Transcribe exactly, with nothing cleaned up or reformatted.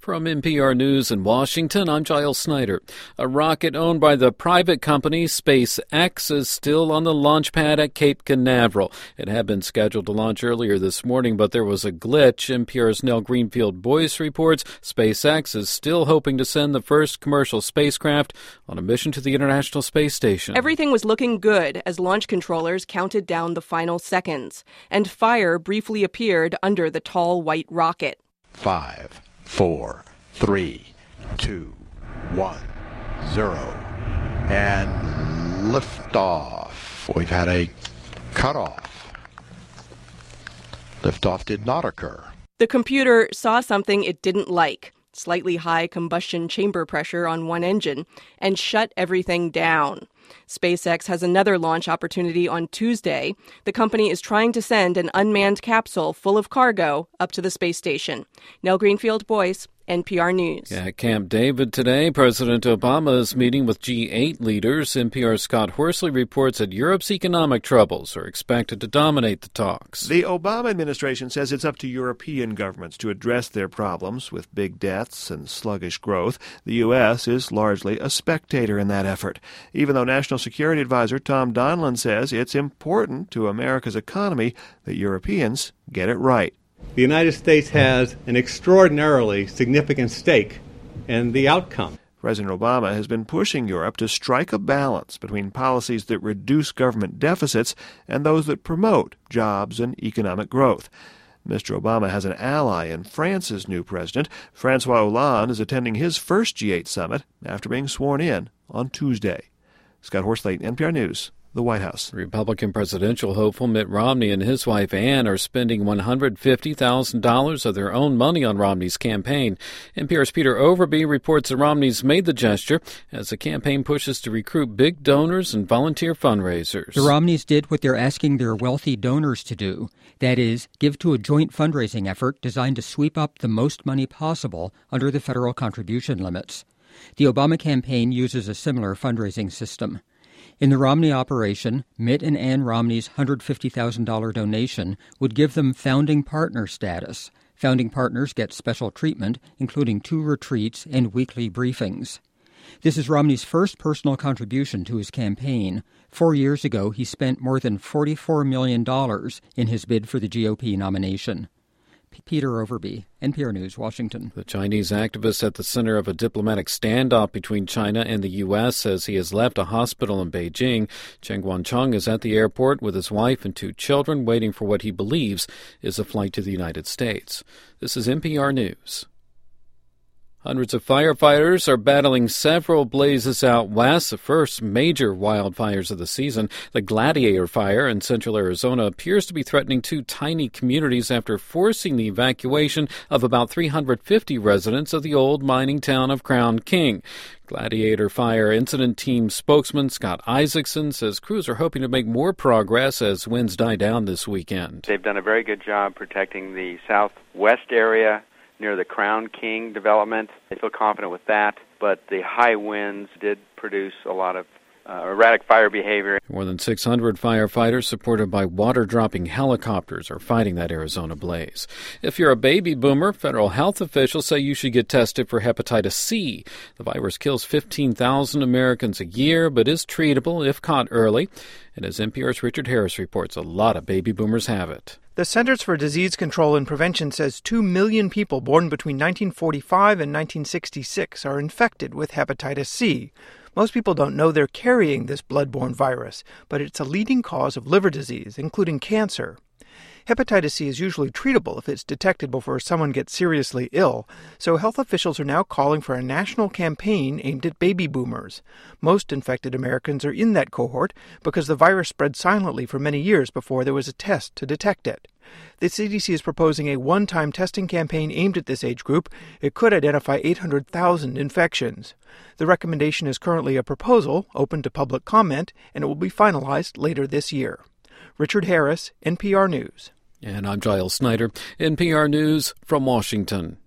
From N P R News in Washington, I'm Giles Snyder. A rocket owned by the private company SpaceX is still on the launch pad at Cape Canaveral. It had been scheduled to launch earlier this morning, but there was a glitch. N P R's Nell Greenfield-Boyce reports SpaceX is still hoping to send the first commercial spacecraft on a mission to the International Space Station. Everything was looking good as launch controllers counted down the final seconds, and fire briefly appeared under the tall white rocket. Five. Four, three, two, one, zero, and liftoff. We've had a cutoff. Liftoff did not occur. The computer saw something it didn't like, slightly high combustion chamber pressure on one engine, and shut everything down. SpaceX has another launch opportunity on Tuesday. The company is trying to send an unmanned capsule full of cargo up to the space station. Nell Greenfield-Boyce, N P R News. At Camp David today, President Obama is meeting with G eight leaders. N P R's Scott Horsley reports that Europe's economic troubles are expected to dominate the talks. The Obama administration says it's up to European governments to address their problems with big debts and sluggish growth. The U S is largely a spectator in that effort, even though National Security Advisor Tom Donilon says it's important to America's economy that Europeans get it right. The United States has an extraordinarily significant stake in the outcome. President Obama has been pushing Europe to strike a balance between policies that reduce government deficits and those that promote jobs and economic growth. Mister Obama has an ally in France's new president. Francois Hollande is attending his first G eight summit after being sworn in on Tuesday. Scott Horsley, N P R News, the White House. Republican presidential hopeful Mitt Romney and his wife Ann are spending one hundred fifty thousand dollars of their own money on Romney's campaign. N P R's Peter Overby reports that Romney's made the gesture as the campaign pushes to recruit big donors and volunteer fundraisers. The Romneys did what they're asking their wealthy donors to do. That is, give to a joint fundraising effort designed to sweep up the most money possible under the federal contribution limits. The Obama campaign uses a similar fundraising system. In the Romney operation, Mitt and Ann Romney's one hundred fifty thousand dollars donation would give them founding partner status. Founding partners get special treatment, including two retreats and weekly briefings. This is Romney's first personal contribution to his campaign. Four years ago, he spent more than forty-four million dollars in his bid for the G O P nomination. Peter Overby, N P R News, Washington. The Chinese activist at the center of a diplomatic standoff between China and the U S says he has left a hospital in Beijing. Cheng Guangcheng is at the airport with his wife and two children waiting for what he believes is a flight to the United States. This is N P R News. Hundreds of firefighters are battling several blazes out west, the first major wildfires of the season. The Gladiator Fire in central Arizona appears to be threatening two tiny communities after forcing the evacuation of about three hundred fifty residents of the old mining town of Crown King. Gladiator Fire Incident Team spokesman Scott Isaacson says crews are hoping to make more progress as winds die down this weekend. They've done a very good job protecting the southwest area near the Crown King development. They feel confident with that, but the high winds did produce a lot of uh, erratic fire behavior. More than six hundred firefighters supported by water-dropping helicopters are fighting that Arizona blaze. If you're a baby boomer, federal health officials say you should get tested for hepatitis C. The virus kills fifteen thousand Americans a year, but is treatable if caught early. And as N P R's Richard Harris reports, a lot of baby boomers have it. The Centers for Disease Control and Prevention says two million people born between nineteen forty-five and nineteen sixty-six are infected with hepatitis C. Most people don't know they're carrying this blood-borne virus, but it's a leading cause of liver disease, including cancer. Hepatitis C is usually treatable if it's detected before someone gets seriously ill, so health officials are now calling for a national campaign aimed at baby boomers. Most infected Americans are in that cohort because the virus spread silently for many years before there was a test to detect it. The C D C is proposing a one-time testing campaign aimed at this age group. It could identify eight hundred thousand infections. The recommendation is currently a proposal, open to public comment, and it will be finalized later this year. Richard Harris, N P R News. And I'm Giles Snyder, N P R News from Washington.